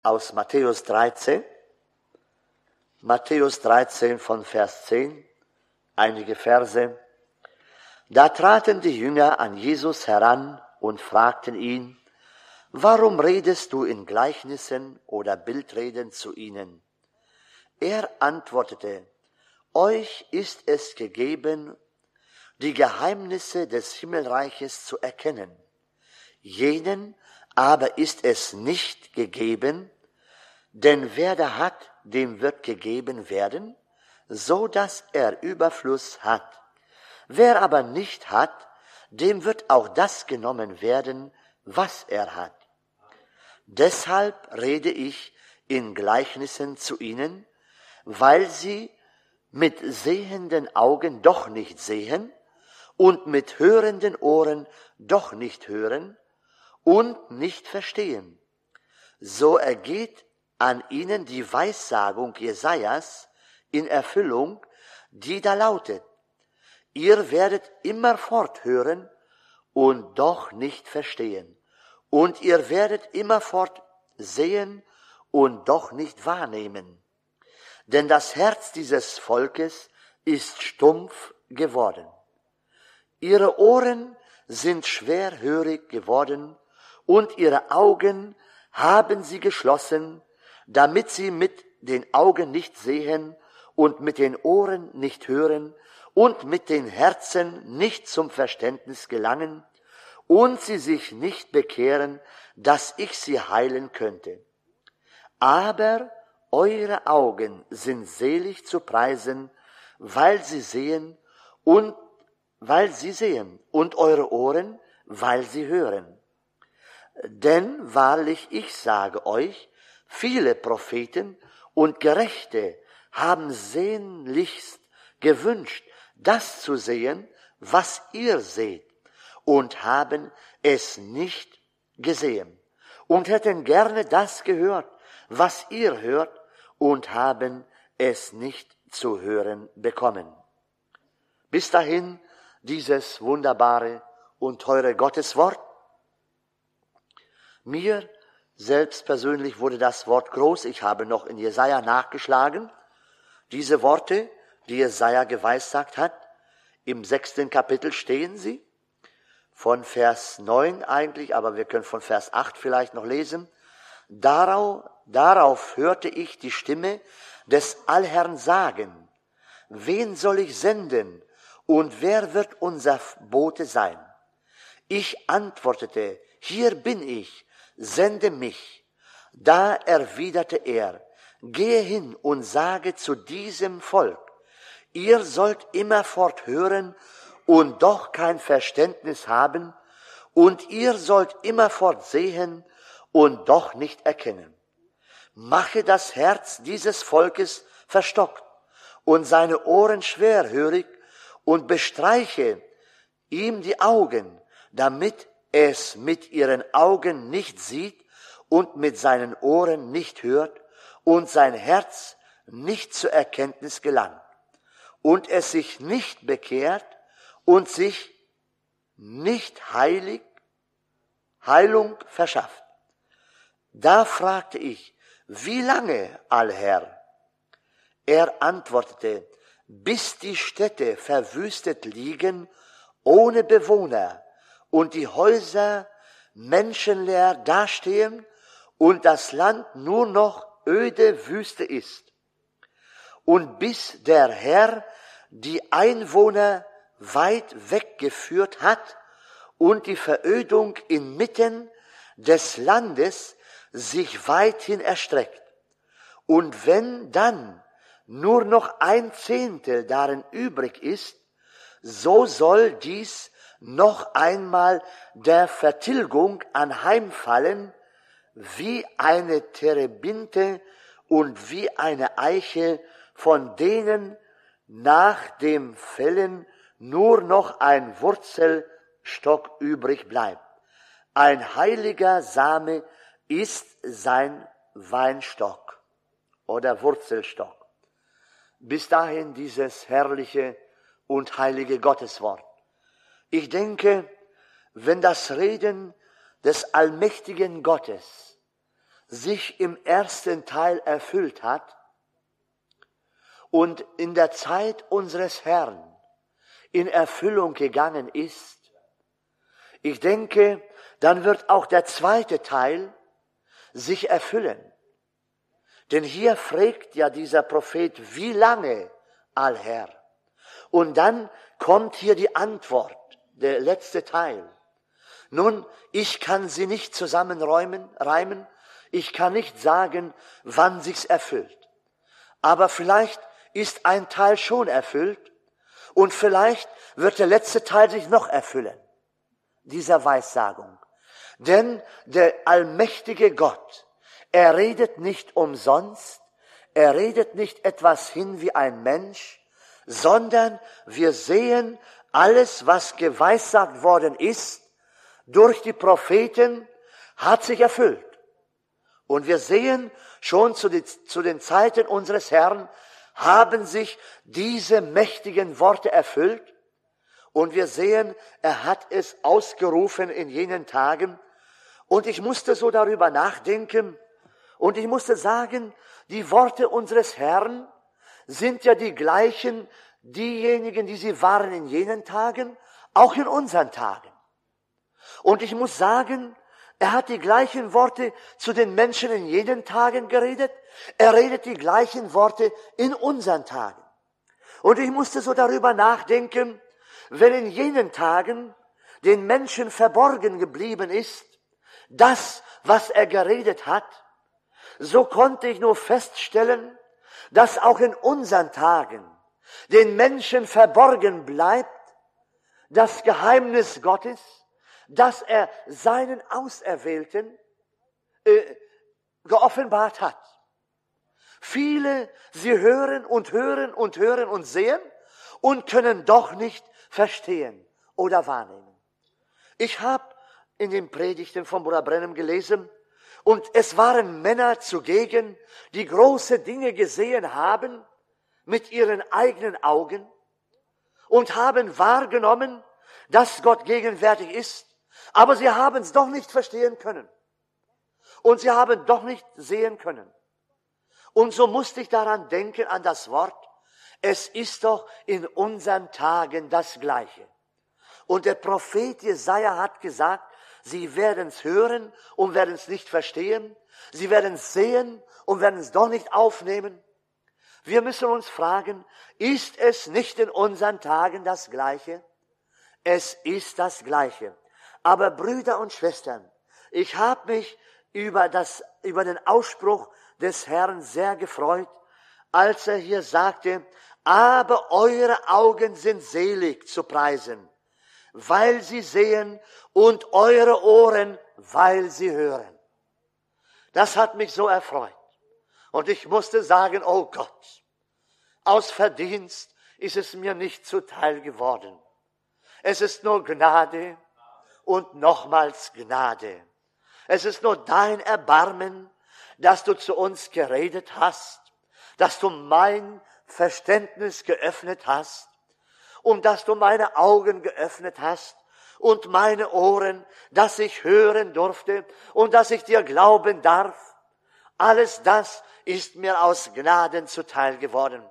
aus Matthäus 13 von Vers 10, einige Verse. Da traten die Jünger an Jesus heran und fragten ihn: Warum redest du in Gleichnissen oder Bildreden zu ihnen? Er antwortete: Euch ist es gegeben, die Geheimnisse des Himmelreiches zu erkennen. Jenen aber ist es nicht gegeben, denn wer da hat, dem wird gegeben werden, so dass er Überfluss hat. Wer aber nicht hat, dem wird auch das genommen werden, was er hat. Deshalb rede ich in Gleichnissen zu ihnen, weil sie mit sehenden Augen doch nicht sehen und mit hörenden Ohren doch nicht hören und nicht verstehen. So ergeht an ihnen die Weissagung Jesajas in Erfüllung, die da lautet: Ihr werdet immerfort hören und doch nicht verstehen, und ihr werdet immerfort sehen und doch nicht wahrnehmen. Denn das Herz dieses Volkes ist stumpf geworden. Ihre Ohren sind schwerhörig geworden und ihre Augen haben sie geschlossen, damit sie mit den Augen nicht sehen und mit den Ohren nicht hören und mit den Herzen nicht zum Verständnis gelangen und sie sich nicht bekehren, dass ich sie heilen könnte. Aber eure Augen sind selig zu preisen, weil sie sehen und eure Ohren, weil sie hören. Denn wahrlich, ich sage euch, viele Propheten und Gerechte haben sehnlichst gewünscht, das zu sehen, was ihr seht, und haben es nicht gesehen, und hätten gerne das gehört, was ihr hört, und haben es nicht zu hören bekommen. Bis dahin dieses wunderbare und teure Gotteswort. Mir selbst persönlich wurde das Wort groß. Ich habe noch in Jesaja nachgeschlagen. Diese Worte, die Jesaja geweissagt hat, im 6. Kapitel stehen sie. Von Vers 9 eigentlich, aber wir können von Vers 8 vielleicht noch lesen. Darauf hörte ich die Stimme des Allherrn sagen: Wen soll ich senden und wer wird unser Bote sein? Ich antwortete: Hier bin ich, sende mich. Da erwiderte er: Gehe hin und sage zu diesem Volk: Ihr sollt immerfort hören und doch kein Verständnis haben, und ihr sollt immerfort sehen und doch nicht erkennen. Mache das Herz dieses Volkes verstockt und seine Ohren schwerhörig und bestreiche ihm die Augen, damit es mit ihren Augen nicht sieht und mit seinen Ohren nicht hört und sein Herz nicht zur Erkenntnis gelangt und es sich nicht bekehrt und sich nicht Heilung verschafft. Da fragte ich: Wie lange, Allherr? Er antwortete: Bis die Städte verwüstet liegen, ohne Bewohner, und die Häuser menschenleer dastehen und das Land nur noch öde Wüste ist. Und bis der Herr die Einwohner weit weggeführt hat und die Verödung inmitten des Landes sich weithin erstreckt. Und wenn dann nur noch 1/10 darin übrig ist, so soll dies noch einmal der Vertilgung anheimfallen, wie eine Terebinte und wie eine Eiche, von denen nach dem Fällen nur noch ein Wurzelstock übrig bleibt. Ein heiliger Same ist sein Weinstock oder Wurzelstock. Bis dahin dieses herrliche und heilige Gotteswort. Ich denke, wenn das Reden des allmächtigen Gottes sich im ersten Teil erfüllt hat und in der Zeit unseres Herrn in Erfüllung gegangen ist, ich denke, dann wird auch der zweite Teil sich erfüllen. Denn hier fragt ja dieser Prophet, wie lange, Allherr? Und dann kommt hier die Antwort, der letzte Teil. Nun, ich kann sie nicht reimen, ich kann nicht sagen, wann sich's erfüllt. Aber vielleicht ist ein Teil schon erfüllt und vielleicht wird der letzte Teil sich noch erfüllen, dieser Weissagung. Denn der allmächtige Gott, er redet nicht umsonst, er redet nicht etwas hin wie ein Mensch, sondern wir sehen, alles, was geweissagt worden ist, durch die Propheten, hat sich erfüllt. Und wir sehen, schon zu den Zeiten unseres Herrn haben sich diese mächtigen Worte erfüllt. Und wir sehen, er hat es ausgerufen in jenen Tagen. Und ich musste so darüber nachdenken. Und ich musste sagen, die Worte unseres Herrn sind ja die gleichen, diejenigen, die sie waren in jenen Tagen, auch in unseren Tagen. Und ich muss sagen, er hat die gleichen Worte zu den Menschen in jenen Tagen geredet. Er redet die gleichen Worte in unseren Tagen. Und ich musste so darüber nachdenken, wenn in jenen Tagen den Menschen verborgen geblieben ist, das, was er geredet hat, so konnte ich nur feststellen, dass auch in unseren Tagen den Menschen verborgen bleibt, das Geheimnis Gottes, dass er seinen Auserwählten geoffenbart hat. Viele, sie hören und hören und hören und sehen und können doch nicht verstehen oder wahrnehmen. Ich habe in den Predigten von Bruder Branham gelesen, und es waren Männer zugegen, die große Dinge gesehen haben mit ihren eigenen Augen und haben wahrgenommen, dass Gott gegenwärtig ist, aber sie haben es doch nicht verstehen können. Und sie haben doch nicht sehen können. Und so musste ich daran denken, an das Wort, es ist doch in unseren Tagen das Gleiche. Und der Prophet Jesaja hat gesagt, sie werden es hören und werden es nicht verstehen. Sie werden es sehen und werden es doch nicht aufnehmen. Wir müssen uns fragen, ist es nicht in unseren Tagen das Gleiche? Es ist das Gleiche. Aber Brüder und Schwestern, ich habe mich über den Ausspruch des Herrn sehr gefreut, als er hier sagte, aber eure Augen sind selig zu preisen, weil sie sehen, und eure Ohren, weil sie hören. Das hat mich so erfreut. Und ich musste sagen, oh Gott, aus Verdienst ist es mir nicht zuteil geworden. Es ist nur Gnade und nochmals Gnade. Es ist nur dein Erbarmen, dass du zu uns geredet hast, dass du mein Verständnis geöffnet hast und dass du meine Augen geöffnet hast und meine Ohren, dass ich hören durfte und dass ich dir glauben darf. Alles das ist mir aus Gnaden zuteil geworden.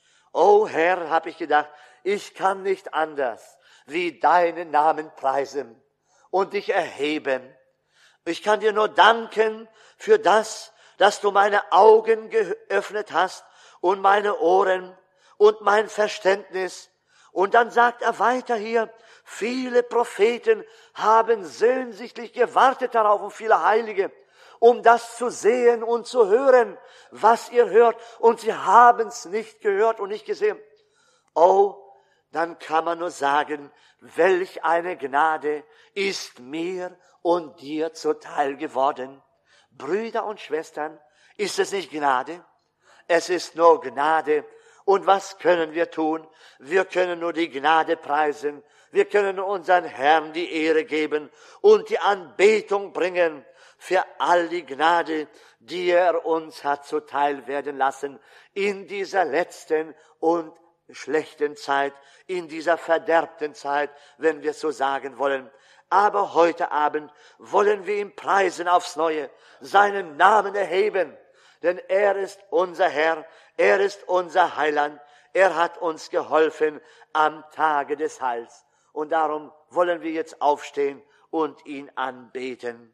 O Herr, habe ich gedacht, ich kann nicht anders, wie deinen Namen preisen und dich erheben. Ich kann dir nur danken für das, dass du meine Augen geöffnet hast und meine Ohren und mein Verständnis. Und dann sagt er weiter hier, viele Propheten haben sehnsüchtig gewartet darauf und viele Heilige, um das zu sehen und zu hören, was ihr hört. Und sie haben es nicht gehört und nicht gesehen. Oh, dann kann man nur sagen, welch eine Gnade ist mir und dir zuteil geworden. Brüder und Schwestern, ist es nicht Gnade? Es ist nur Gnade. Und was können wir tun? Wir können nur die Gnade preisen. Wir können unseren Herrn die Ehre geben und die Anbetung bringen für all die Gnade, die er uns hat zuteil werden lassen in dieser letzten und schlechten Zeit, in dieser verderbten Zeit, wenn wir so sagen wollen. Aber heute Abend wollen wir ihn preisen aufs Neue, seinen Namen erheben. Denn er ist unser Herr, er ist unser Heiland, er hat uns geholfen am Tage des Heils. Und darum wollen wir jetzt aufstehen und ihn anbeten.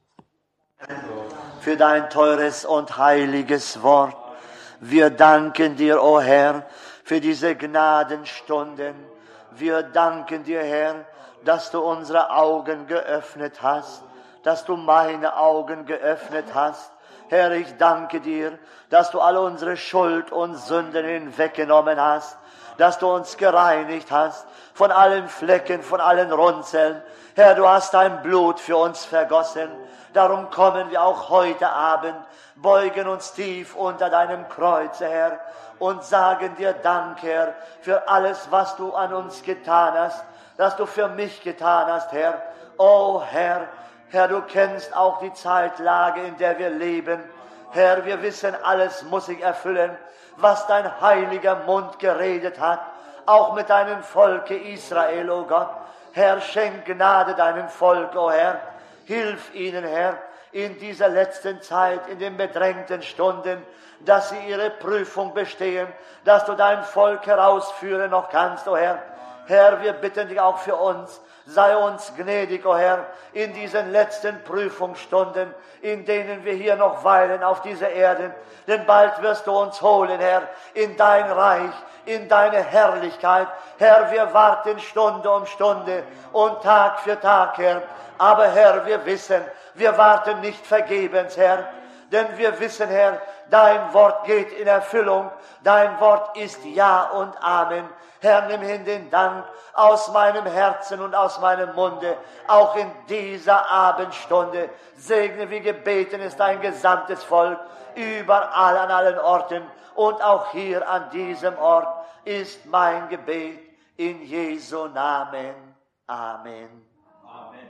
Für dein teures und heiliges Wort. Wir danken dir, o Herr, für diese Gnadenstunden. Wir danken dir, Herr, dass du unsere Augen geöffnet hast, dass du meine Augen geöffnet hast. Herr, ich danke dir, dass du alle unsere Schuld und Sünden hinweggenommen hast, dass du uns gereinigt hast von allen Flecken, von allen Runzeln. Herr, du hast dein Blut für uns vergossen. Darum kommen wir auch heute Abend, beugen uns tief unter deinem Kreuz, Herr, und sagen dir Dank, Herr, für alles, was du an uns getan hast, dass du für mich getan hast, Herr. Oh Herr, Herr, du kennst auch die Zeitlage, in der wir leben. Herr, wir wissen, alles muss sich erfüllen, was dein heiliger Mund geredet hat, auch mit deinem Volke Israel, o Gott. Herr, schenk Gnade deinem Volk, o Herr. Hilf ihnen, Herr, in dieser letzten Zeit, in den bedrängten Stunden, dass sie ihre Prüfung bestehen, dass du dein Volk herausführen noch kannst, o Herr. Herr, wir bitten dich auch für uns, sei uns gnädig, o Herr, in diesen letzten Prüfungsstunden, in denen wir hier noch weilen auf dieser Erde. Denn bald wirst du uns holen, Herr, in dein Reich, in deine Herrlichkeit. Herr, wir warten Stunde um Stunde und Tag für Tag, Herr. Aber Herr, wir wissen, wir warten nicht vergebens, Herr. Denn wir wissen, Herr, dein Wort geht in Erfüllung. Dein Wort ist Ja und Amen. Herr, nimm hin den Dank aus meinem Herzen und aus meinem Munde, auch in dieser Abendstunde. Segne, wie gebeten ist, dein gesamtes Volk, überall an allen Orten und auch hier an diesem Ort ist mein Gebet in Jesu Namen. Amen. Amen.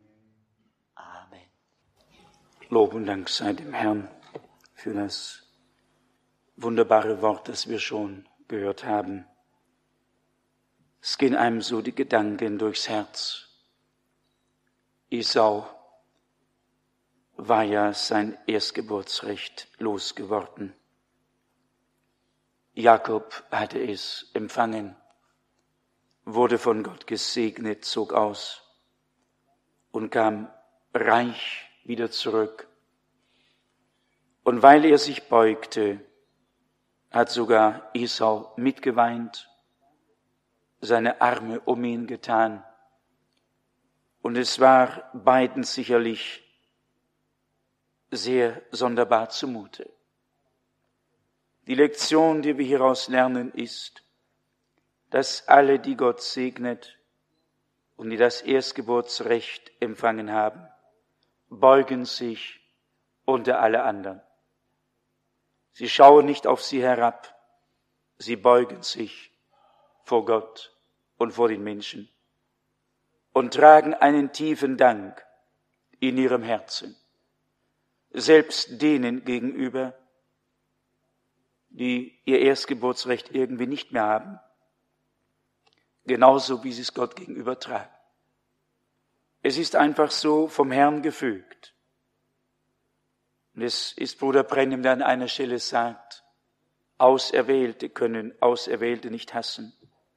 Amen. Lob und Dank sei dem Herrn für das wunderbare Wort, das wir schon gehört haben. Es gehen einem so die Gedanken durchs Herz. Esau war ja sein Erstgeburtsrecht losgeworden. Jakob hatte es empfangen, wurde von Gott gesegnet, zog aus und kam reich wieder zurück. Und weil er sich beugte, hat sogar Esau mitgeweint, seine Arme um ihn getan. Und es war beiden sicherlich sehr sonderbar zumute. Die Lektion, die wir hieraus lernen, ist, dass alle, die Gott segnet und die das Erstgeburtsrecht empfangen haben, beugen sich unter alle anderen. Sie schauen nicht auf sie herab, sie beugen sich vor Gott und vor den Menschen und tragen einen tiefen Dank in ihrem Herzen, selbst denen gegenüber, die ihr Erstgeburtsrecht irgendwie nicht mehr haben, genauso wie sie es Gott gegenüber tragen. Es ist einfach so vom Herrn gefügt. Und es ist Bruder Brennim, der an einer Stelle sagt, Auserwählte können Auserwählte nicht hassen.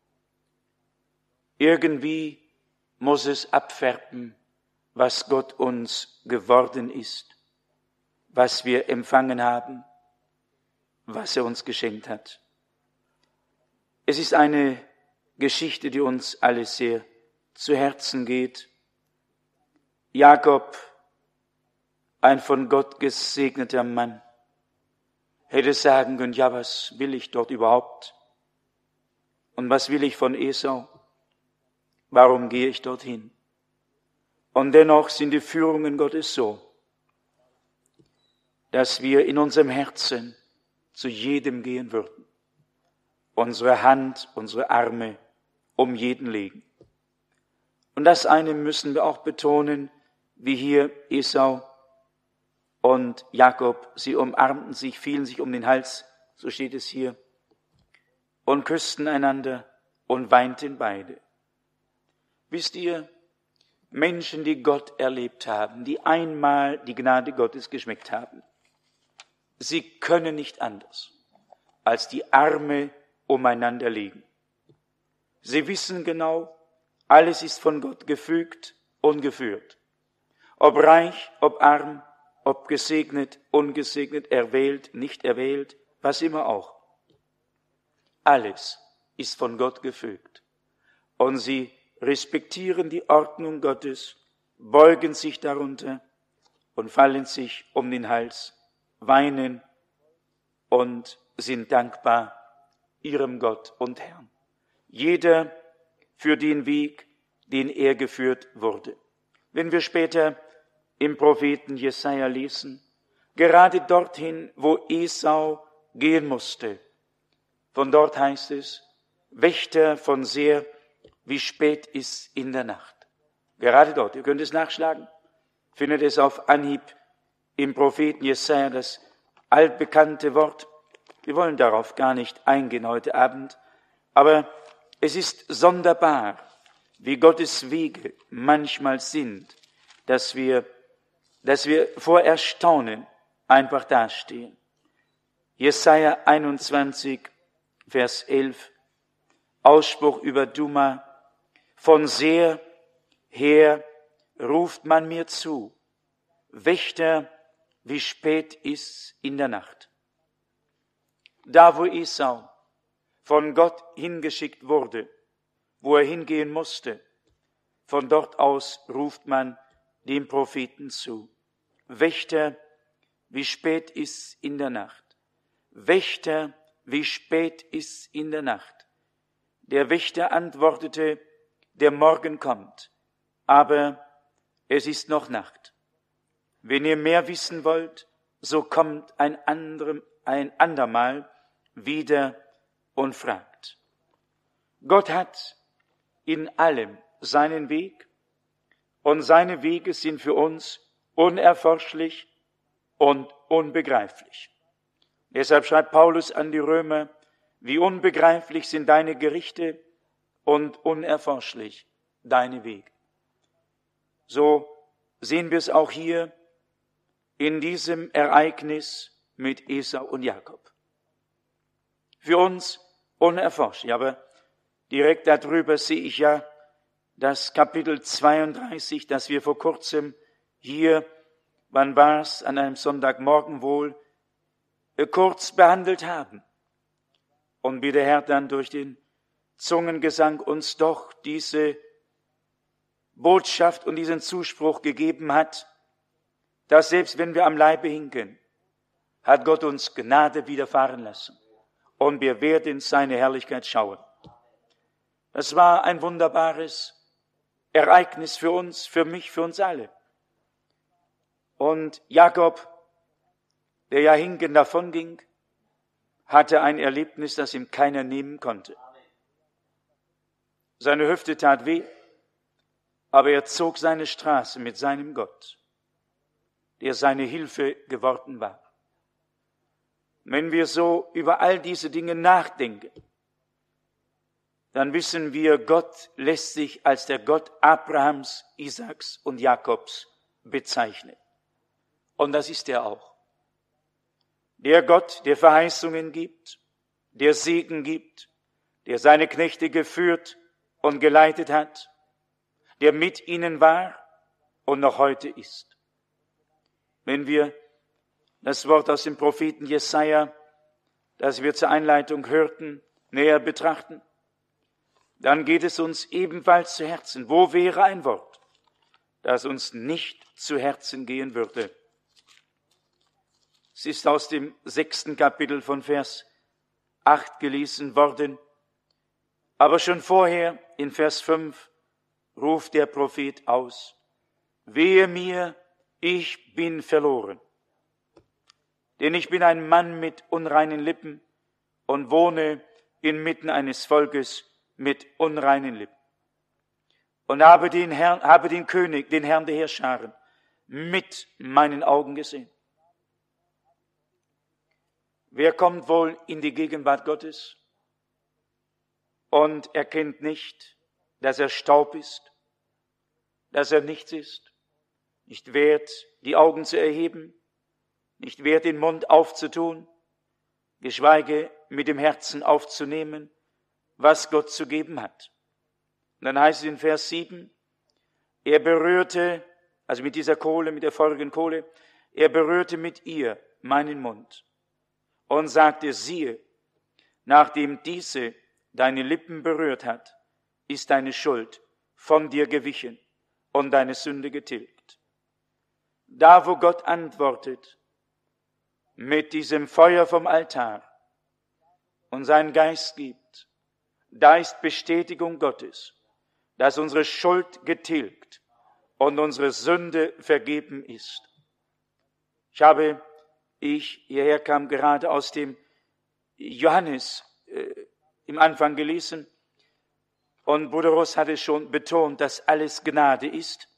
Irgendwie muss es abfärben, was Gott uns geworden ist, was wir empfangen haben, was er uns geschenkt hat. Es ist eine Geschichte, die uns alle sehr zu Herzen geht. Jakob, ein von Gott gesegneter Mann, hätte sagen können, ja, was will ich dort überhaupt? Und was will ich von Esau? Warum gehe ich dorthin? Und dennoch sind die Führungen Gottes so, dass wir in unserem Herzen zu jedem gehen würden, unsere Hand, unsere Arme um jeden legen. Und das eine müssen wir auch betonen, wie hier Esau und Jakob, sie umarmten sich, fielen sich um den Hals, so steht es hier, und küssten einander und weinten beide. Wisst ihr, Menschen, die Gott erlebt haben, die einmal die Gnade Gottes geschmeckt haben, sie können nicht anders, als die Arme umeinander legen. Sie wissen genau, alles ist von Gott gefügt und geführt. Ob reich, ob arm, ob gesegnet, ungesegnet, erwählt, nicht erwählt, was immer auch. Alles ist von Gott gefügt. Und sie respektieren die Ordnung Gottes, beugen sich darunter und fallen sich um den Hals, weinen und sind dankbar ihrem Gott und Herrn. Jeder für den Weg, den er geführt wurde. Wenn wir später im Propheten Jesaja lesen, gerade dorthin, wo Esau gehen musste, von dort heißt es, Wächter von Seir, wie spät ist in der Nacht. Gerade dort, ihr könnt es nachschlagen, findet es auf Anhieb im Propheten Jesaja, das altbekannte Wort. Wir wollen darauf gar nicht eingehen heute Abend, aber es ist sonderbar, wie Gottes Wege manchmal sind, dass wir vor Erstaunen einfach dastehen. Jesaja 21, Vers 11, Ausspruch über Duma, von Seir her ruft man mir zu, Wächter, wie spät ist's in der Nacht. Da, wo Esau von Gott hingeschickt wurde, wo er hingehen musste, von dort aus ruft man dem Propheten zu. Wächter, wie spät ist's in der Nacht. Wächter, wie spät ist's in der Nacht. Der Wächter antwortete, der Morgen kommt, aber es ist noch Nacht. Wenn ihr mehr wissen wollt, so kommt ein andermal wieder und fragt. Gott hat in allem seinen Weg und seine Wege sind für uns unerforschlich und unbegreiflich. Deshalb schreibt Paulus an die Römer, wie unbegreiflich sind deine Gerichte und unerforschlich deine Wege. So sehen wir es auch hier in diesem Ereignis mit Esau und Jakob. Für uns unerforschlich, aber direkt darüber sehe ich ja das Kapitel 32, das wir vor kurzem hier, wann war es, an einem Sonntagmorgen wohl, kurz behandelt haben. Und wie der Herr dann durch den Zungengesang uns doch diese Botschaft und diesen Zuspruch gegeben hat, dass selbst wenn wir am Leibe hinken, hat Gott uns Gnade widerfahren lassen. Und wir werden seine Herrlichkeit schauen. Das war ein wunderbares Ereignis für uns, für mich, für uns alle. Und Jakob, der ja hinkend davon ging, hatte ein Erlebnis, das ihm keiner nehmen konnte. Seine Hüfte tat weh, aber er zog seine Straße mit seinem Gott, der seine Hilfe geworden war. Wenn wir so über all diese Dinge nachdenken, dann wissen wir, Gott lässt sich als der Gott Abrahams, Isaaks und Jakobs bezeichnen. Und das ist er auch. Der Gott, der Verheißungen gibt, der Segen gibt, der seine Knechte geführt und geleitet hat, der mit ihnen war und noch heute ist. Wenn wir das Wort aus dem Propheten Jesaja, das wir zur Einleitung hörten, näher betrachten, dann geht es uns ebenfalls zu Herzen. Wo wäre ein Wort, das uns nicht zu Herzen gehen würde? Es ist aus dem 6. Kapitel von Vers 8 gelesen worden. Aber schon vorher, in Vers 5, ruft der Prophet aus, wehe mir, ich bin verloren. Denn ich bin ein Mann mit unreinen Lippen und wohne inmitten eines Volkes mit unreinen Lippen. Und habe den König, den Herrn der Heerscharen, mit meinen Augen gesehen. Wer kommt wohl in die Gegenwart Gottes und erkennt nicht, dass er Staub ist, dass er nichts ist, nicht wert, die Augen zu erheben, nicht wert, den Mund aufzutun, geschweige mit dem Herzen aufzunehmen, was Gott zu geben hat. Und dann heißt es in Vers 7, er berührte, also mit dieser Kohle, mit der feurigen Kohle, er berührte mit ihr meinen Mund und sagte, siehe, nachdem diese deine Lippen berührt hat, ist deine Schuld von dir gewichen und deine Sünde getilgt. Da, wo Gott antwortet, mit diesem Feuer vom Altar und seinen Geist gibt, da ist Bestätigung Gottes, dass unsere Schuld getilgt und unsere Sünde vergeben ist. Ich hierher kam gerade aus dem Johannes im Anfang gelesen und Bruder Ross hatte schon betont, dass alles Gnade ist.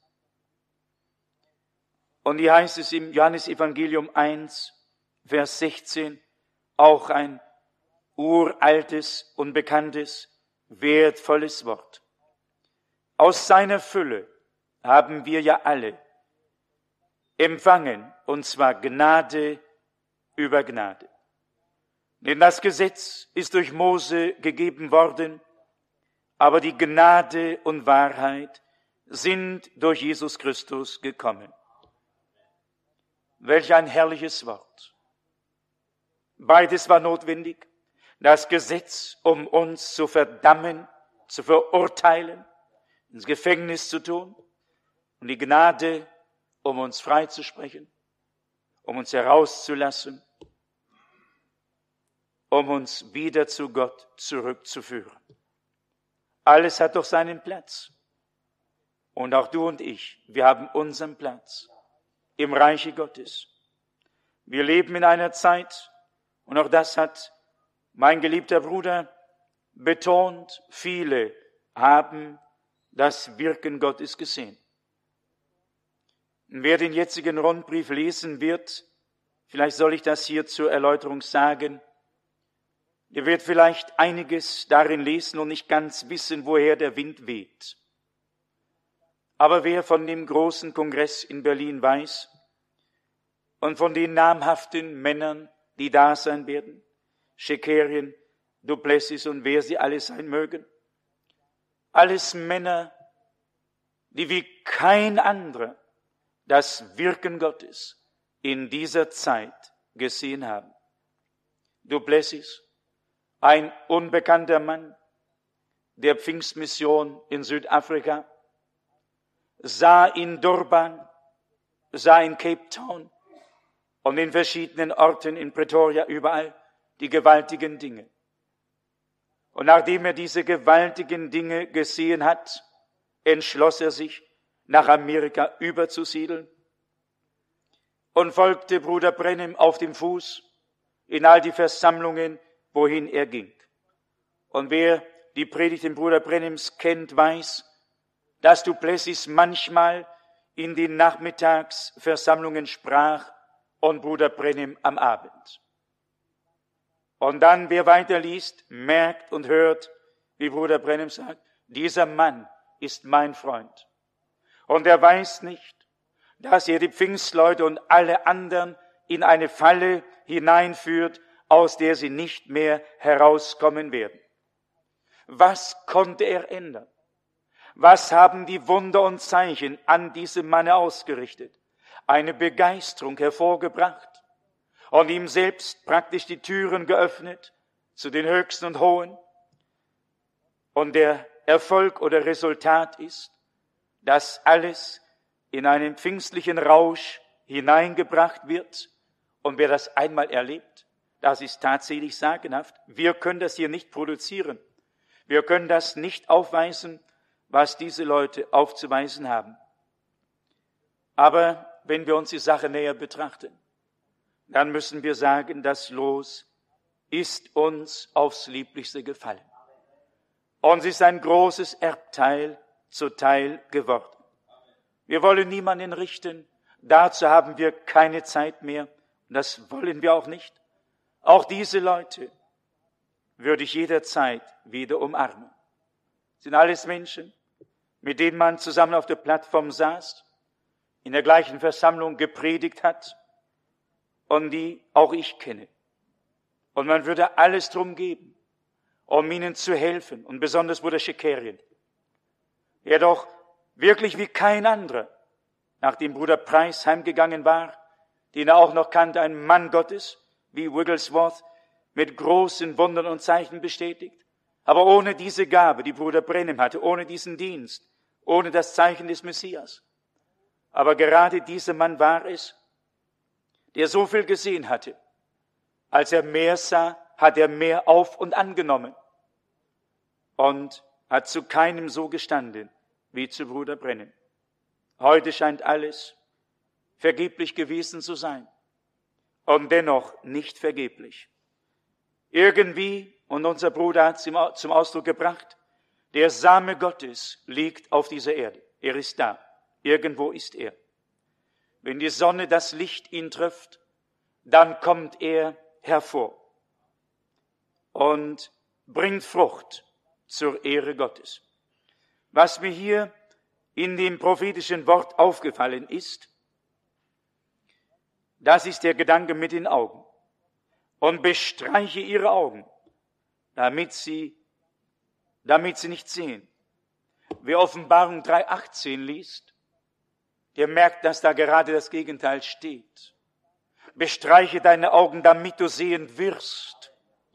Und hier heißt es im Johannesevangelium 1, Vers 16, auch ein uraltes und bekanntes, wertvolles Wort. Aus seiner Fülle haben wir ja alle empfangen, und zwar Gnade über Gnade. Denn das Gesetz ist durch Mose gegeben worden, aber die Gnade und Wahrheit sind durch Jesus Christus gekommen. Welch ein herrliches Wort. Beides war notwendig. Das Gesetz, um uns zu verdammen, zu verurteilen, ins Gefängnis zu tun, und die Gnade, um uns freizusprechen, um uns herauszulassen, um uns wieder zu Gott zurückzuführen. Alles hat doch seinen Platz. Und auch du und ich, wir haben unseren Platz im Reiche Gottes. Wir leben in einer Zeit, und auch das hat mein geliebter Bruder betont, viele haben das Wirken Gottes gesehen. Und wer den jetzigen Rundbrief lesen wird, vielleicht soll ich das hier zur Erläuterung sagen, der wird vielleicht einiges darin lesen und nicht ganz wissen, woher der Wind weht. Aber wer von dem großen Kongress in Berlin weiß und von den namhaften Männern, die da sein werden, Schekerien, du Plessis und wer sie alle sein mögen, alles Männer, die wie kein anderer das Wirken Gottes in dieser Zeit gesehen haben. Du Plessis, ein unbekannter Mann der Pfingstmission in Südafrika, sah in Durban, sah in Cape Town und in verschiedenen Orten in Pretoria überall die gewaltigen Dinge. Und nachdem er diese gewaltigen Dinge gesehen hat, entschloss er sich, nach Amerika überzusiedeln und folgte Bruder Branham auf dem Fuß in all die Versammlungen, wohin er ging. Und wer die Predigten Bruder Branhams kennt, weiß, dass du Plessis manchmal in den Nachmittagsversammlungen sprach und Bruder Branham am Abend. Und dann, wer weiterliest, merkt und hört, wie Bruder Branham sagt, dieser Mann ist mein Freund. Und er weiß nicht, dass er die Pfingstleute und alle anderen in eine Falle hineinführt, aus der sie nicht mehr herauskommen werden. Was konnte er ändern? Was haben die Wunder und Zeichen an diesem Manne ausgerichtet? Eine Begeisterung hervorgebracht und ihm selbst praktisch die Türen geöffnet zu den Höchsten und Hohen. Und der Erfolg oder Resultat ist, dass alles in einen pfingstlichen Rausch hineingebracht wird. Und wer das einmal erlebt, das ist tatsächlich sagenhaft. Wir können das hier nicht produzieren. Wir können das nicht aufweisen, was diese Leute aufzuweisen haben. Aber wenn wir uns die Sache näher betrachten, dann müssen wir sagen, das Los ist uns aufs Lieblichste gefallen. Uns ist ein großes Erbteil zuteil geworden. Wir wollen niemanden richten, dazu haben wir keine Zeit mehr und das wollen wir auch nicht. Auch diese Leute würde ich jederzeit wieder umarmen. Das sind alles Menschen, mit denen man zusammen auf der Plattform saß, in der gleichen Versammlung gepredigt hat und die auch ich kenne. Und man würde alles drum geben, um ihnen zu helfen, und besonders Bruder Schekerien, der doch wirklich wie kein anderer, nachdem Bruder Price heimgegangen war, den er auch noch kannte, ein Mann Gottes, wie Wigglesworth, mit großen Wundern und Zeichen bestätigt. Aber ohne diese Gabe, die Bruder Brenham hatte, ohne diesen Dienst, ohne das Zeichen des Messias. Aber gerade dieser Mann war es, der so viel gesehen hatte. Als er mehr sah, hat er mehr auf und angenommen und hat zu keinem so gestanden wie zu Bruder Brenham. Heute scheint alles vergeblich gewesen zu sein und dennoch nicht vergeblich. Irgendwie, und unser Bruder hat es zum Ausdruck gebracht, der Same Gottes liegt auf dieser Erde. Er ist da. Irgendwo ist er. Wenn die Sonne das Licht ihn trifft, dann kommt er hervor und bringt Frucht zur Ehre Gottes. Was mir hier in dem prophetischen Wort aufgefallen ist, das ist der Gedanke mit den Augen. Und bestreiche ihre Augen, damit sie nicht sehen. Wer Offenbarung 3,18 liest, der merkt, dass da gerade das Gegenteil steht. Bestreiche deine Augen, damit du sehen wirst.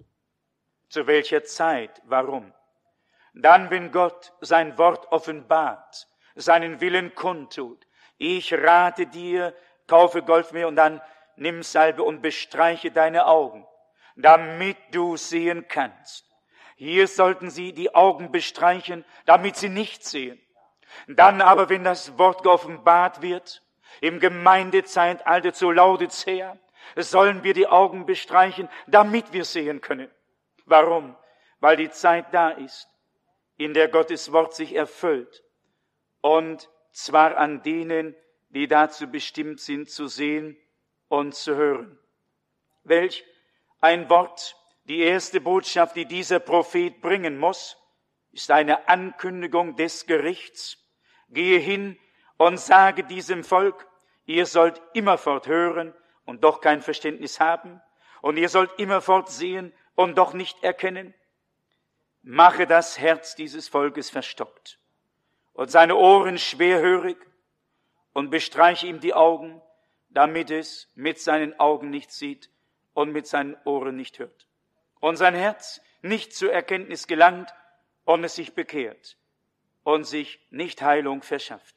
Zu welcher Zeit? Warum? Dann, wenn Gott sein Wort offenbart, seinen Willen kundtut. Ich rate dir, kaufe Goldmehl und dann nimm Salbe und bestreiche deine Augen, damit du sehen kannst. Hier sollten sie die Augen bestreichen, damit sie nicht sehen. Dann aber, wenn das Wort geoffenbart wird, im Gemeindezeitalter zu Laodicea, sollen wir die Augen bestreichen, damit wir sehen können. Warum? Weil die Zeit da ist, in der Gottes Wort sich erfüllt. Und zwar an denen, die dazu bestimmt sind, zu sehen und zu hören. Welch ein Wort, die erste Botschaft, die dieser Prophet bringen muss, ist eine Ankündigung des Gerichts. Gehe hin und sage diesem Volk, ihr sollt immerfort hören und doch kein Verständnis haben, und ihr sollt immerfort sehen und doch nicht erkennen. Mache das Herz dieses Volkes verstockt und seine Ohren schwerhörig und bestreiche ihm die Augen, damit es mit seinen Augen nicht sieht und mit seinen Ohren nicht hört. Und sein Herz nicht zur Erkenntnis gelangt und es sich bekehrt und sich nicht Heilung verschafft.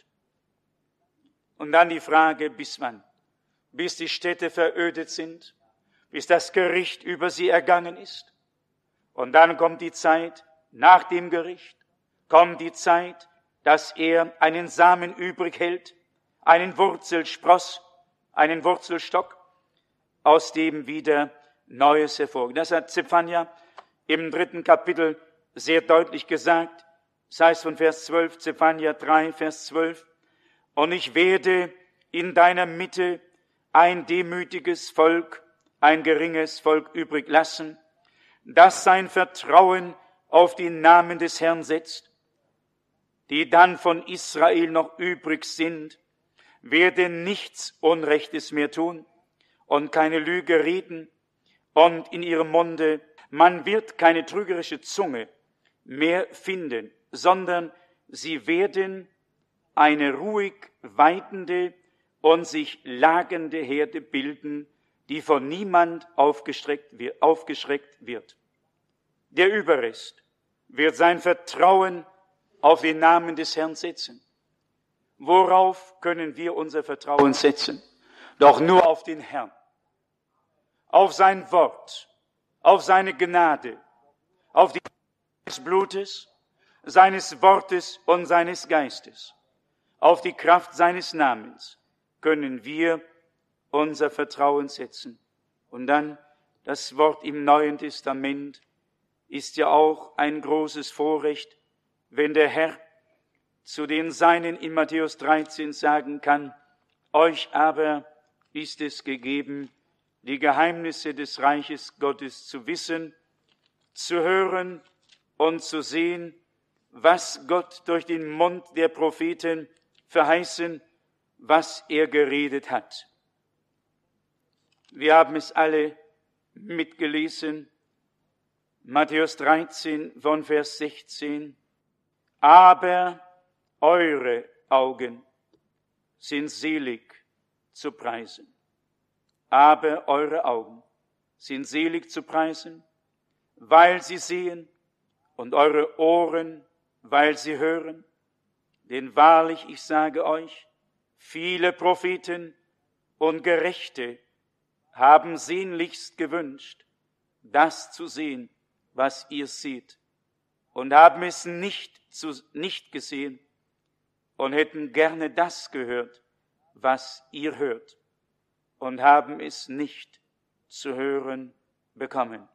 Und dann die Frage, bis wann? Bis die Städte verödet sind, bis das Gericht über sie ergangen ist. Und dann kommt die Zeit, nach dem Gericht, kommt die Zeit, dass er einen Samen übrig hält, einen Wurzelspross, einen Wurzelstock, aus dem wieder Neues hervorgeht. Das hat Zephania im 3. Kapitel sehr deutlich gesagt. Das heißt von Vers 12, Zephania 3, Vers 12. Und ich werde in deiner Mitte ein demütiges Volk, ein geringes Volk übrig lassen, das sein Vertrauen auf den Namen des Herrn setzt. Die dann von Israel noch übrig sind, werden nichts Unrechtes mehr tun und keine Lüge reden, und in ihrem Munde, man wird keine trügerische Zunge mehr finden, sondern sie werden eine ruhig weidende und sich lagende Herde bilden, die von niemand aufgeschreckt wird. Der Überrest wird sein Vertrauen auf den Namen des Herrn setzen. Worauf können wir unser Vertrauen setzen? Doch nur auf den Herrn, auf sein Wort, auf seine Gnade, auf die Kraft des Blutes, seines Wortes und seines Geistes, auf die Kraft seines Namens können wir unser Vertrauen setzen. Und dann das Wort im Neuen Testament ist ja auch ein großes Vorrecht, wenn der Herr zu den Seinen in Matthäus 13 sagen kann, euch aber ist es gegeben, die Geheimnisse des Reiches Gottes zu wissen, zu hören und zu sehen, was Gott durch den Mund der Propheten verheißen, was er geredet hat. Wir haben es alle mitgelesen. Matthäus 13 von Vers 16. Aber eure Augen sind selig zu preisen. Aber eure Augen sind selig zu preisen, weil sie sehen, und eure Ohren, weil sie hören. Denn wahrlich, ich sage euch, viele Propheten und Gerechte haben sehnlichst gewünscht, das zu sehen, was ihr seht, und haben es nicht gesehen und hätten gerne das gehört, was ihr hört, und haben es nicht zu hören bekommen.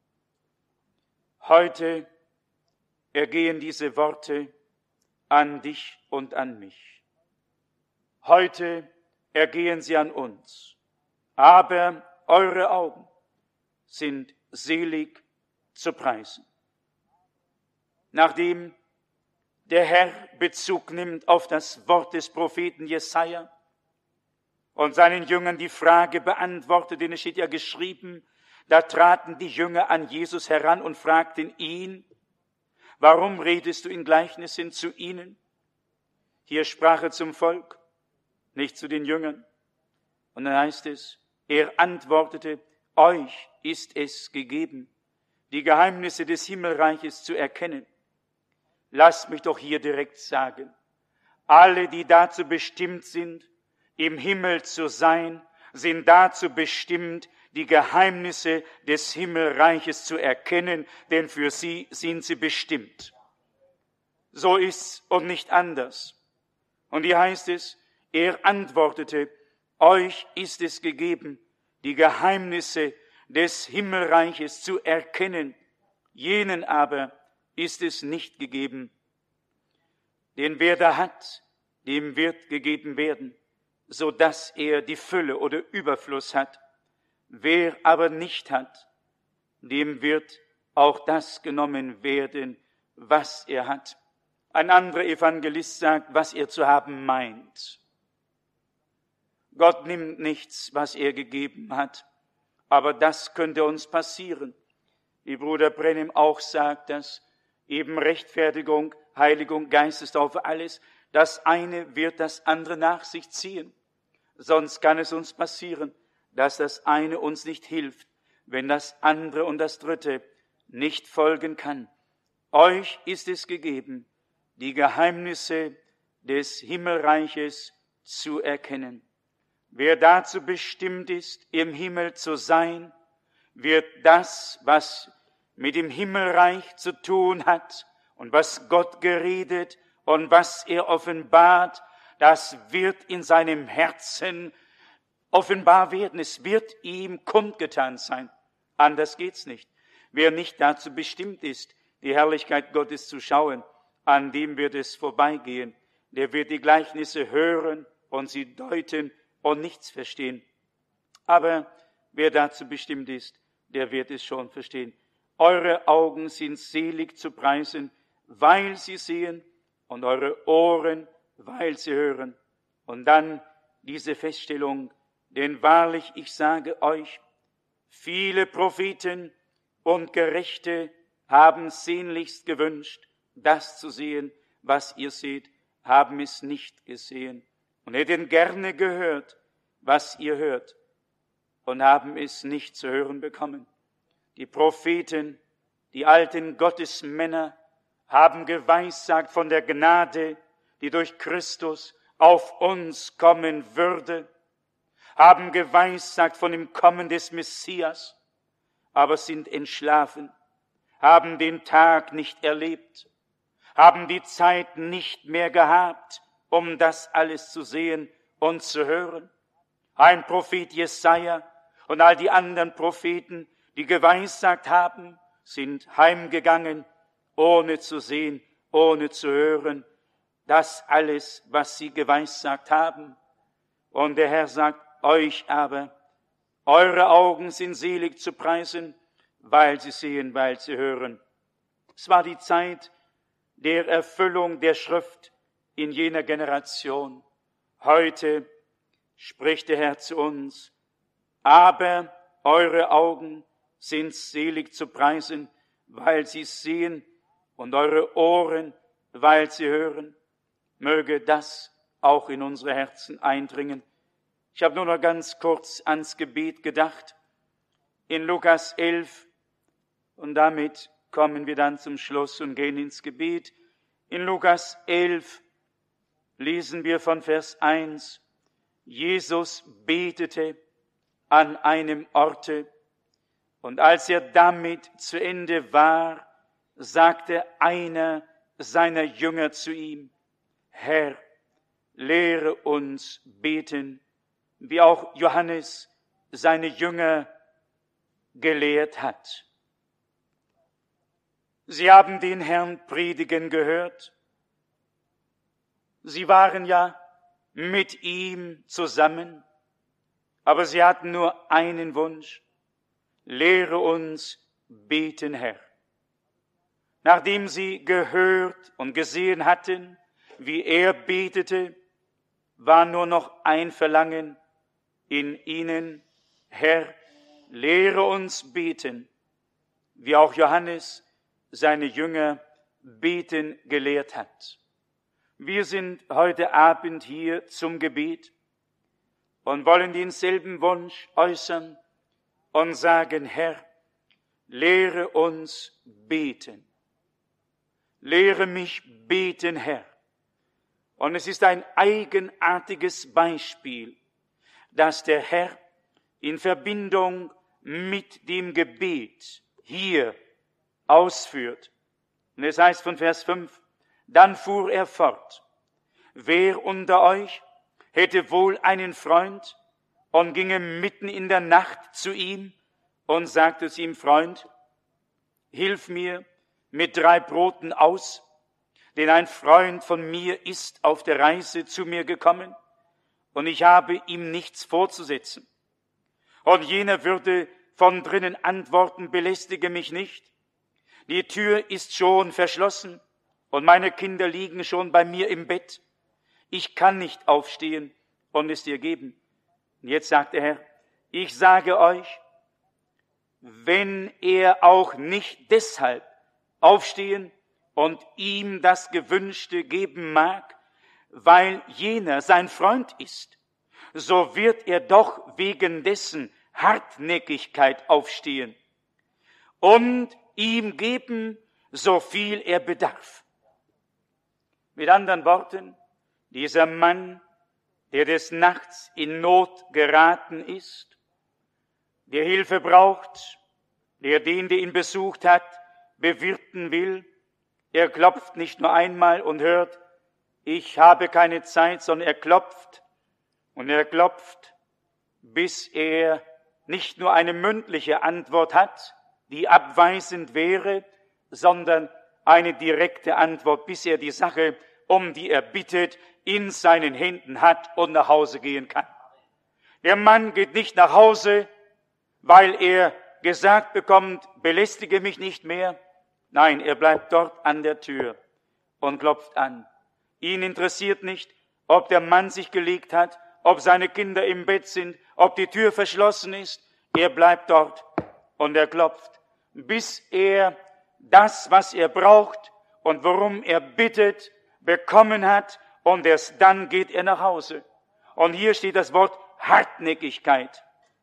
Heute ergehen diese Worte an dich und an mich. Heute ergehen sie an uns. Aber eure Augen sind selig zu preisen. Nachdem der Herr Bezug nimmt auf das Wort des Propheten Jesaja und seinen Jüngern die Frage beantwortet, denn es steht ja geschrieben, da traten die Jünger an Jesus heran und fragten ihn, warum redest du in Gleichnissen zu ihnen? Hier sprach er zum Volk, nicht zu den Jüngern. Und dann heißt es, er antwortete, euch ist es gegeben, die Geheimnisse des Himmelreiches zu erkennen. Lasst mich doch hier direkt sagen, alle, die dazu bestimmt sind, im Himmel zu sein, sind dazu bestimmt, die Geheimnisse des Himmelreiches zu erkennen, denn für sie sind sie bestimmt. So ist's und nicht anders. Und hier heißt es, er antwortete, euch ist es gegeben, die Geheimnisse des Himmelreiches zu erkennen, jenen aber ist es nicht gegeben. Denn wer da hat, dem wird gegeben werden, so dass er die Fülle oder Überfluss hat. Wer aber nicht hat, dem wird auch das genommen werden, was er hat. Ein anderer Evangelist sagt, was er zu haben meint. Gott nimmt nichts, was er gegeben hat, aber das könnte uns passieren. Wie Bruder Brennim auch sagt, dass eben Rechtfertigung, Heiligung, Geistestaufe, alles, das eine wird das andere nach sich ziehen. Sonst kann es uns passieren, dass das eine uns nicht hilft, wenn das andere und das dritte nicht folgen kann. Euch ist es gegeben, die Geheimnisse des Himmelreiches zu erkennen. Wer dazu bestimmt ist, im Himmel zu sein, wird das, was mit dem Himmelreich zu tun hat und was Gott geredet und was er offenbart, das wird in seinem Herzen offenbar werden. Es wird ihm kundgetan sein. Anders geht's nicht. Wer nicht dazu bestimmt ist, die Herrlichkeit Gottes zu schauen, an dem wird es vorbeigehen. Der wird die Gleichnisse hören und sie deuten und nichts verstehen. Aber wer dazu bestimmt ist, der wird es schon verstehen. Eure Augen sind selig zu preisen, weil sie sehen, und eure Ohren, weil sie hören. Und dann diese Feststellung, denn wahrlich, ich sage euch, viele Propheten und Gerechte haben sehnlichst gewünscht, das zu sehen, was ihr seht, haben es nicht gesehen und hätten gerne gehört, was ihr hört, und haben es nicht zu hören bekommen. Die Propheten, die alten Gottesmänner, haben geweissagt von der Gnade, die durch Christus auf uns kommen würde, haben geweissagt von dem Kommen des Messias, aber sind entschlafen, haben den Tag nicht erlebt, haben die Zeit nicht mehr gehabt, um das alles zu sehen und zu hören. Ein Prophet Jesaja und all die anderen Propheten, die geweissagt haben, sind heimgegangen, ohne zu sehen, ohne zu hören, das alles, was sie geweissagt haben. Und der Herr sagt, euch aber, eure Augen sind selig zu preisen, weil sie sehen, weil sie hören. Es war die Zeit der Erfüllung der Schrift in jener Generation. Heute spricht der Herr zu uns: Aber eure Augen sind selig zu preisen, weil sie sehen, und eure Ohren, weil sie hören. Möge das auch in unsere Herzen eindringen. Ich habe nur noch ganz kurz ans Gebet gedacht. In Lukas 11, und damit kommen wir dann zum Schluss und gehen ins Gebet. In Lukas 11 lesen wir von Vers 1, Jesus betete an einem Orte, und als er damit zu Ende war, sagte einer seiner Jünger zu ihm: Herr, lehre uns beten, wie auch Johannes seine Jünger gelehrt hat. Sie haben den Herrn predigen gehört. Sie waren ja mit ihm zusammen, aber sie hatten nur einen Wunsch: Lehre uns beten, Herr. Nachdem sie gehört und gesehen hatten, wie er betete, war nur noch ein Verlangen in ihnen: Herr, lehre uns beten, wie auch Johannes seine Jünger beten gelehrt hat. Wir sind heute Abend hier zum Gebet und wollen denselben Wunsch äußern und sagen: Herr, lehre uns beten. Lehre mich beten, Herr. Und es ist ein eigenartiges Beispiel, dass der Herr in Verbindung mit dem Gebet hier ausführt. Und es heißt von Vers 5, dann fuhr er fort: Wer unter euch hätte wohl einen Freund und ginge mitten in der Nacht zu ihm und sagte zu ihm: Freund, hilf mir mit 3 Broten aus, denn ein Freund von mir ist auf der Reise zu mir gekommen und ich habe ihm nichts vorzusetzen. Und jener würde von drinnen antworten: Belästige mich nicht. Die Tür ist schon verschlossen und meine Kinder liegen schon bei mir im Bett. Ich kann nicht aufstehen und es dir geben. Und jetzt sagt der Herr: Ich sage euch, wenn er auch nicht deshalb aufstehen und ihm das Gewünschte geben mag, weil jener sein Freund ist, so wird er doch wegen dessen Hartnäckigkeit aufstehen und ihm geben, so viel er bedarf. Mit anderen Worten, dieser Mann, der des Nachts in Not geraten ist, der Hilfe braucht, der den, der ihn besucht hat, bewirten will, er klopft nicht nur einmal und hört: Ich habe keine Zeit, sondern er klopft und er klopft, bis er nicht nur eine mündliche Antwort hat, die abweisend wäre, sondern eine direkte Antwort, bis er die Sache, um die er bittet, in seinen Händen hat und nach Hause gehen kann. Der Mann geht nicht nach Hause, weil er gesagt bekommt: Belästige mich nicht mehr. Nein, er bleibt dort an der Tür und klopft an. Ihn interessiert nicht, ob der Mann sich gelegt hat, ob seine Kinder im Bett sind, ob die Tür verschlossen ist. Er bleibt dort und er klopft, bis er das, was er braucht und worum er bittet, bekommen hat, und erst dann geht er nach Hause. Und hier steht das Wort Hartnäckigkeit.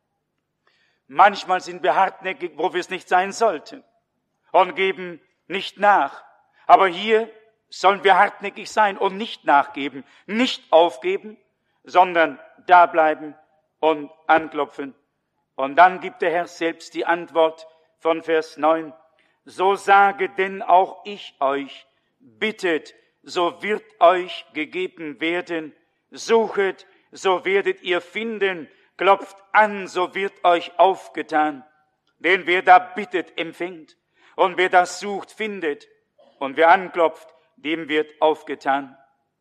Manchmal sind wir hartnäckig, wo wir es nicht sein sollten, und geben nicht nach. Aber hier sollen wir hartnäckig sein und nicht nachgeben, nicht aufgeben, sondern da bleiben und anklopfen. Und dann gibt der Herr selbst die Antwort von Vers 9. So sage denn auch ich euch: Bittet, so wird euch gegeben werden. Suchet, so werdet ihr finden. Klopft an, so wird euch aufgetan. Denn wer da bittet, empfängt. Und wer das sucht, findet. Und wer anklopft, dem wird aufgetan.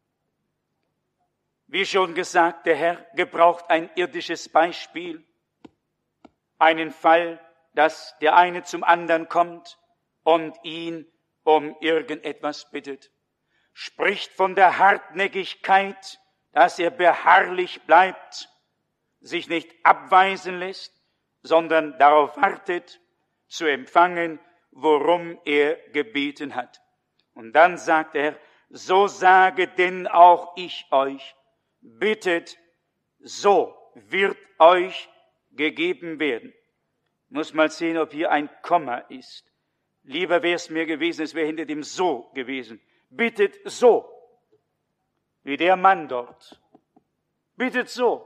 Wie schon gesagt, der Herr gebraucht ein irdisches Beispiel. Einen Fall, dass der eine zum anderen kommt und ihn um irgendetwas bittet. Spricht von der Hartnäckigkeit, dass er beharrlich bleibt, sich nicht abweisen lässt, sondern darauf wartet, zu empfangen, worum er gebeten hat. Und dann sagt er, so sage denn auch ich euch, bittet, so wird euch gegeben werden. Muss mal sehen, ob hier ein Komma ist. Lieber wäre es mir gewesen, es wäre hinter dem so gewesen. Bittet so, wie der Mann dort. Bittet so.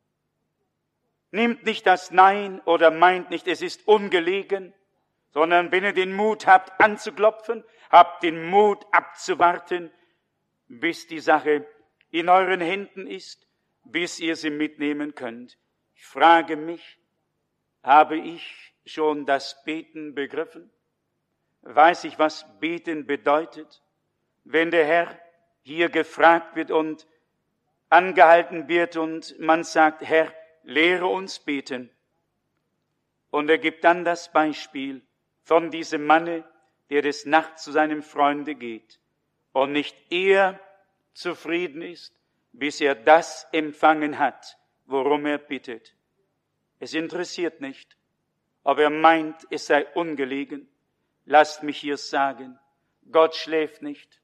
Nehmt nicht das Nein oder meint nicht, es ist ungelegen, sondern wenn ihr den Mut habt anzuklopfen, habt den Mut abzuwarten, bis die Sache in euren Händen ist, bis ihr sie mitnehmen könnt. Ich frage mich, habe ich schon das Beten begriffen? Weiß ich, was Beten bedeutet? Wenn der Herr hier gefragt wird und angehalten wird und man sagt, Herr, lehre uns beten. Und er gibt dann das Beispiel von diesem Manne, der des Nachts zu seinem Freunde geht und nicht er zufrieden ist, bis er das empfangen hat, worum er bittet. Es interessiert nicht, ob er meint, es sei ungelegen. Lasst mich hier sagen, Gott schläft nicht.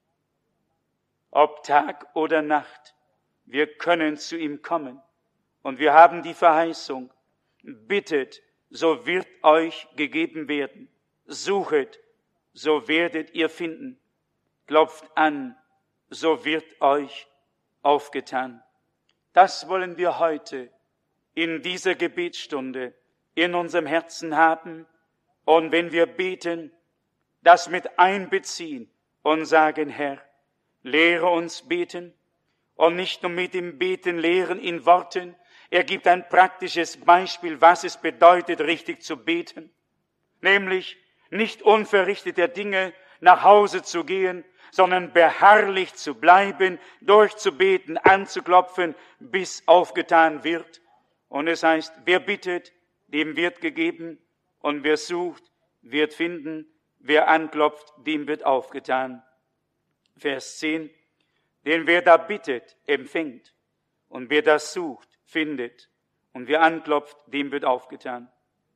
Ob Tag oder Nacht, wir können zu ihm kommen. Und wir haben die Verheißung, bittet, so wird euch gegeben werden. Suchet, so werdet ihr finden. Klopft an, so wird euch aufgetan. Das wollen wir heute in dieser Gebetsstunde in unserem Herzen haben. Und wenn wir beten, das mit einbeziehen und sagen, Herr, lehre uns beten und nicht nur mit dem Beten lehren in Worten. Er gibt ein praktisches Beispiel, was es bedeutet, richtig zu beten. Nämlich nicht unverrichteter Dinge nach Hause zu gehen, sondern beharrlich zu bleiben, durchzubeten, anzuklopfen, bis aufgetan wird. Und es heißt, wer bittet, dem wird gegeben, und wer sucht, wird finden, wer anklopft, dem wird aufgetan. Vers 10, denn wer da bittet, empfängt, und wer das sucht, findet, und wer anklopft, dem wird aufgetan.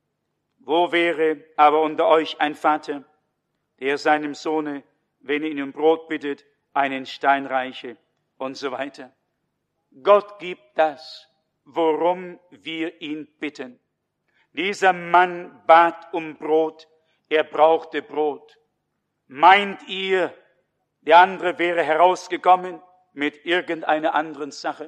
Wo wäre aber unter euch ein Vater, der seinem Sohne, wenn er ihn um Brot bittet, einen Stein reiche, und so weiter. Gott gibt das, worum wir ihn bitten. Dieser Mann bat um Brot, er brauchte Brot. Meint ihr, der andere wäre herausgekommen mit irgendeiner anderen Sache?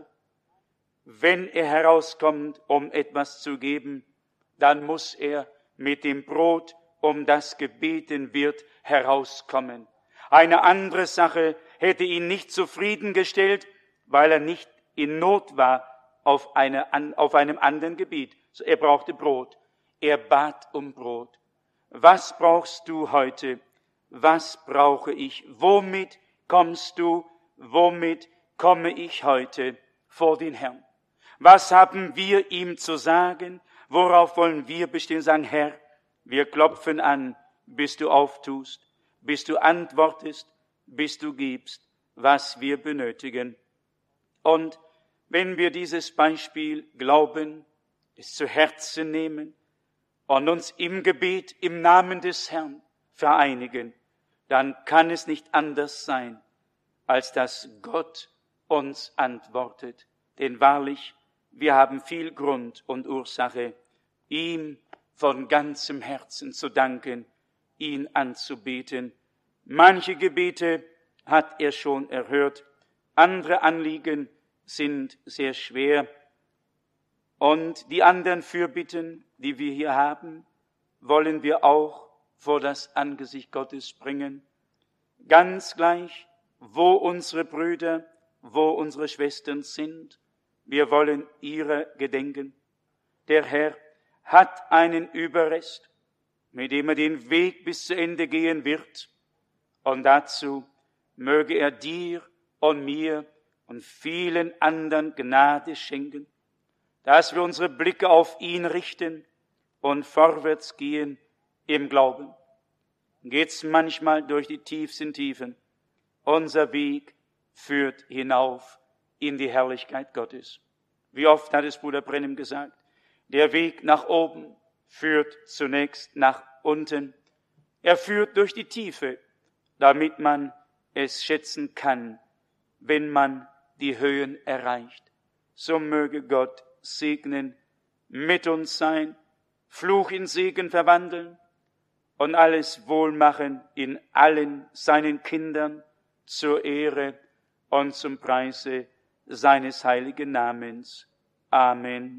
Wenn er herauskommt, um etwas zu geben, dann muss er mit dem Brot, um das gebeten wird, herauskommen. Eine andere Sache hätte ihn nicht zufriedengestellt, weil er nicht in Not war auf einem anderen Gebiet. So, er brauchte Brot. Er bat um Brot. Was brauchst du heute? Was brauche ich? Womit kommst du? Womit komme ich heute vor den Herrn? Was haben wir ihm zu sagen? Worauf wollen wir bestehen? Sagen, Herr, wir klopfen an, bis du auftust, bis du antwortest, bis du gibst, was wir benötigen. Und wenn wir dieses Beispiel glauben, es zu Herzen nehmen und uns im Gebet im Namen des Herrn vereinigen, dann kann es nicht anders sein, als dass Gott uns antwortet. Denn wahrlich, wir haben viel Grund und Ursache, ihm von ganzem Herzen zu danken, ihn anzubeten. Manche Gebete hat er schon erhört, andere Anliegen sind sehr schwer. Und die anderen Fürbitten, die wir hier haben, wollen wir auch vor das Angesicht Gottes bringen. Ganz gleich, wo unsere Brüder, wo unsere Schwestern sind, wir wollen ihrer gedenken. Der Herr hat einen Überrest, mit dem er den Weg bis zu Ende gehen wird. Und dazu möge er dir und mir und vielen anderen Gnade schenken, dass wir unsere Blicke auf ihn richten und vorwärts gehen im Glauben. geht's manchmal durch die tiefsten Tiefen. Unser Weg führt hinauf in die Herrlichkeit Gottes. Wie oft hat es Bruder Branham gesagt, der Weg nach oben führt zunächst nach unten. Er führt durch die Tiefe, damit man es schätzen kann, wenn man die Höhen erreicht. So möge Gott segnen, mit uns sein, Fluch in Segen verwandeln und alles Wohlmachen in allen seinen Kindern zur Ehre und zum Preise seines heiligen Namens. Amen.